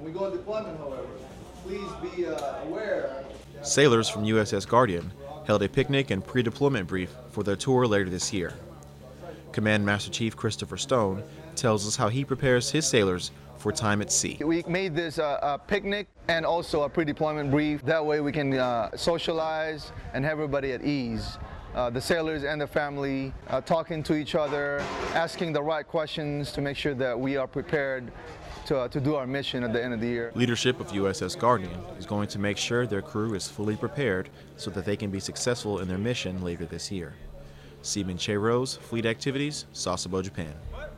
we go on deployment, however, please be aware. Sailors from USS Guardian held a picnic and pre-deployment brief for their tour later this year. Command Master Chief Christopher Stone tells us how he prepares his sailors for time at sea. We made this a picnic and also a pre-deployment brief. That way we can socialize and have everybody at ease. The sailors and the family talking to each other, asking the right questions to make sure that we are prepared to do our mission at the end of the year. Leadership of USS Guardian is going to make sure their crew is fully prepared so that they can be successful in their mission later this year. Seaman Che Rose, Fleet Activities, Sasebo, Japan.